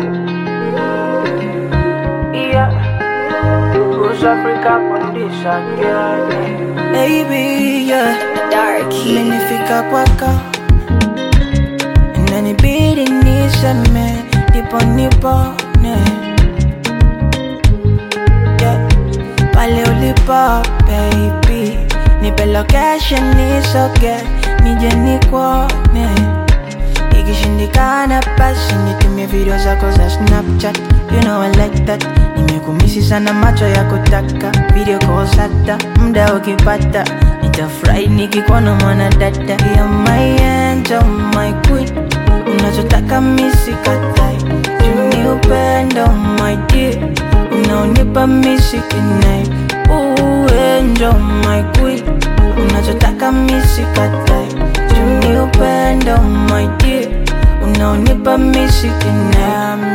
Yeah, Who's Africa condition, yeah. Baby, yeah. Darky. Imenifika kwako, inanibidi niseme nipone, yeah. Pale ulipo baby, nipe location nisoge nije nikuone. Ikishindikana basi nitumie video zako za Snapchat, you know I like that. Nimekumisi sana macho ya kutaka video calls hata muda ukipata. Nitafurahi nikikuona mwana dada. You're my angel, my queen, unachotaka mimi sikatai. Juni upendo my dear, unaonipa mimi sikinai. Angel, my queen, unachotaka mimi sikatai. Juni upendo my dear, unaonipa mimi sikinai.